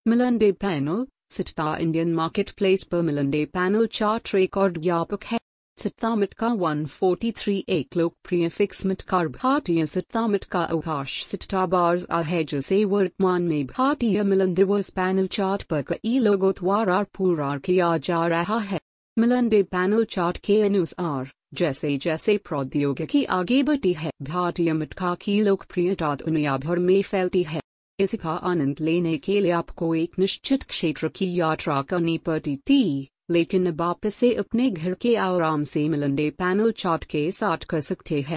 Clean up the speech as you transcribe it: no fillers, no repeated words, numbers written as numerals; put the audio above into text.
मिलिंडे panel सिट्टा Indian marketplace पर मिलिंडे पैनल चार्ट रिकॉर्ड ज्ञापक है। सिट्टा मिटका 143 एक लोकप्रिय फिक्स मिटकार भारतीय सिट्टा मिटका अवकाश सिट्टा बार्स है जिसे वर्तमान में भारतीय मिलिंडे पैनल चार्ट पर कई लोगों द्वारा पूरा किया जा रहा है। मिलिंडे पैनल चार्ट के अनुसार जैसे जैसे प्रौद्योगिकी आगे बढ़ती है, भारतीय मिटका की लोकप्रियता दुनिया भर में फैलती है। इसका आनंद लेने के लिए आपको एक निश्चित क्षेत्र की यात्रा करनी पड़ती थी, लेकिन अब आप इसे अपने घर के आराम से मिलिंडे पैनल चार्ट के साथ कर सकते हैं।